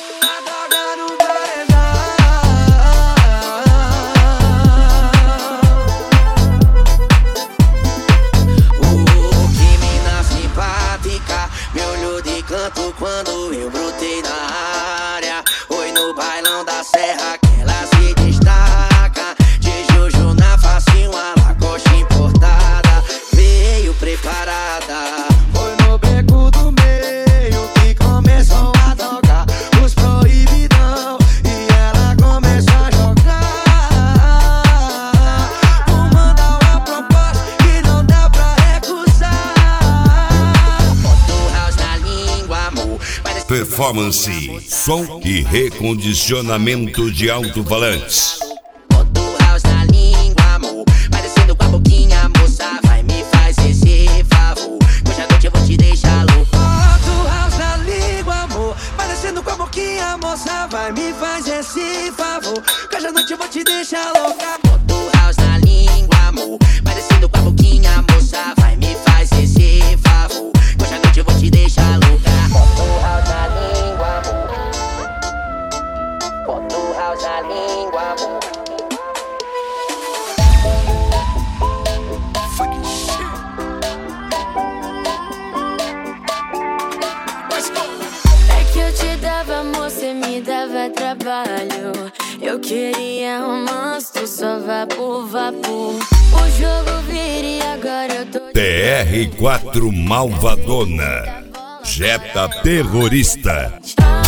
Quando eu brotei na área, oi no bailão da serra que ela se destaca. De Juju na face, uma lacoste importada, veio preparada. Foi no beco do meio que começou a tocar os proibidão e ela começou a jogar. Vou mandar uma proposta que não dá pra recusar. Performance, som e recondicionamento de alto-falantes. Bota o house na língua, amor, parecendo com a boquinha, moça, vai me faz esse favor, hoje à noite eu vou te deixar louco. Bota o house na língua, amor, parecendo com a boquinha, moça, vai me faz esse favor, hoje à noite eu vou te deixar louca. Bota o house na língua, amor, parecendo com a boquinha, moça, vai me faz esse favor, hoje à noite eu vou te deixar louca. Bota o house na língua, amor, bota o house na língua, amor. É que eu te dava amor, cê me dava trabalho. Eu queria romance, tu só vapor, vapor. O jogo vira e agora eu tô TR4 Malvadona, Jetta Terrorista.